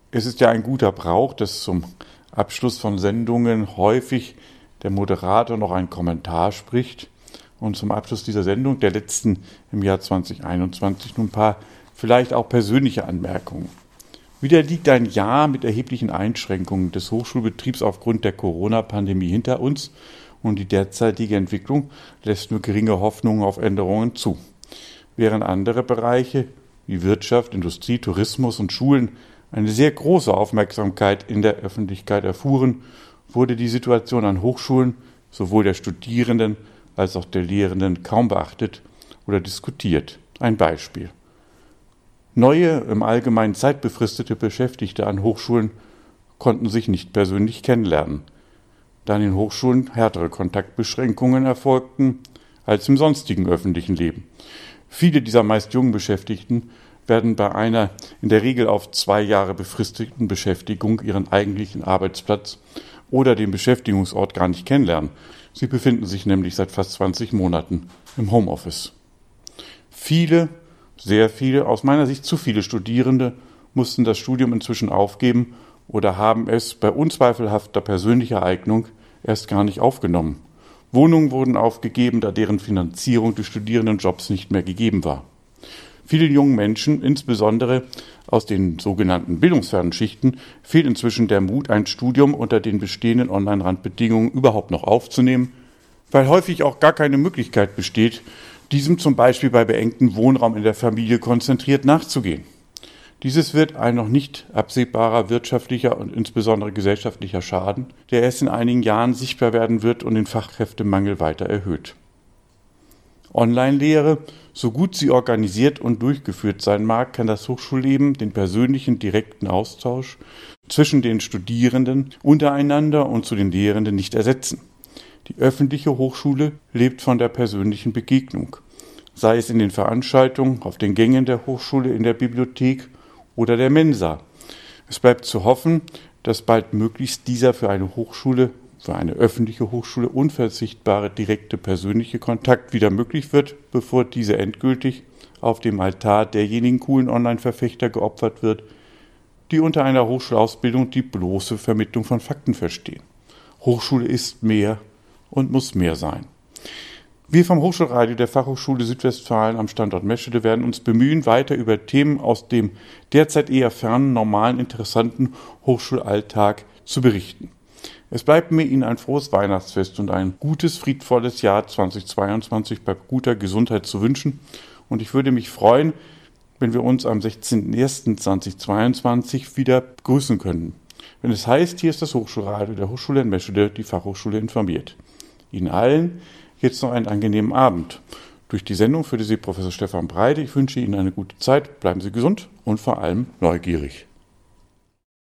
Es ist ja ein guter Brauch, dass zum Abschluss von Sendungen häufig der Moderator noch einen Kommentar spricht. Und zum Abschluss dieser Sendung, der letzten im Jahr 2021, nun ein paar vielleicht auch persönliche Anmerkungen. Wieder liegt ein Jahr mit erheblichen Einschränkungen des Hochschulbetriebs aufgrund der Corona-Pandemie hinter uns und die derzeitige Entwicklung lässt nur geringe Hoffnungen auf Änderungen zu. Während andere Bereiche wie Wirtschaft, Industrie, Tourismus und Schulen eine sehr große Aufmerksamkeit in der Öffentlichkeit erfuhren, wurde die Situation an Hochschulen, sowohl der Studierenden als auch der Lehrenden, kaum beachtet oder diskutiert. Ein Beispiel. Neue, im Allgemeinen zeitbefristete Beschäftigte an Hochschulen konnten sich nicht persönlich kennenlernen, da an den Hochschulen härtere Kontaktbeschränkungen erfolgten als im sonstigen öffentlichen Leben. Viele dieser meist jungen Beschäftigten werden bei einer in der Regel auf 2 Jahre befristeten Beschäftigung ihren eigentlichen Arbeitsplatz oder den Beschäftigungsort gar nicht kennenlernen. Sie befinden sich nämlich seit fast 20 Monaten im Homeoffice. Viele, sehr viele, aus meiner Sicht zu viele Studierende mussten das Studium inzwischen aufgeben oder haben es bei unzweifelhafter persönlicher Eignung erst gar nicht aufgenommen. Wohnungen wurden aufgegeben, da deren Finanzierung durch Studierendenjobs nicht mehr gegeben war. Vielen jungen Menschen, insbesondere aus den sogenannten bildungsfernen Schichten, fehlt inzwischen der Mut, ein Studium unter den bestehenden Online-Randbedingungen überhaupt noch aufzunehmen, weil häufig auch gar keine Möglichkeit besteht, diesem zum Beispiel bei beengtem Wohnraum in der Familie konzentriert nachzugehen. Dieses wird ein noch nicht absehbarer wirtschaftlicher und insbesondere gesellschaftlicher Schaden, der erst in einigen Jahren sichtbar werden wird und den Fachkräftemangel weiter erhöht. Online-Lehre, so gut sie organisiert und durchgeführt sein mag, kann das Hochschulleben, den persönlichen, direkten Austausch zwischen den Studierenden untereinander und zu den Lehrenden nicht ersetzen. Die öffentliche Hochschule lebt von der persönlichen Begegnung, sei es in den Veranstaltungen, auf den Gängen der Hochschule, in der Bibliothek oder der Mensa. Es bleibt zu hoffen, dass bald möglichst dieser für eine öffentliche Hochschule unverzichtbare direkte persönliche Kontakt wieder möglich wird, bevor diese endgültig auf dem Altar derjenigen coolen Online-Verfechter geopfert wird, die unter einer Hochschulausbildung die bloße Vermittlung von Fakten verstehen. Hochschule ist mehr und muss mehr sein. Wir vom Hochschulradio der Fachhochschule Südwestfalen am Standort Meschede werden uns bemühen, weiter über Themen aus dem derzeit eher fernen, normalen, interessanten Hochschulalltag zu berichten. Es bleibt mir Ihnen ein frohes Weihnachtsfest und ein gutes, friedvolles Jahr 2022 bei guter Gesundheit zu wünschen. Und ich würde mich freuen, wenn wir uns am 16.01.2022 wieder begrüßen können. Wenn es heißt, hier ist das Hochschulradio der Hochschule in Meschede, die Fachhochschule informiert. Ihnen allen jetzt noch einen angenehmen Abend. Durch die Sendung führte Sie Professor Stefan Breide. Ich wünsche Ihnen eine gute Zeit, bleiben Sie gesund und vor allem neugierig.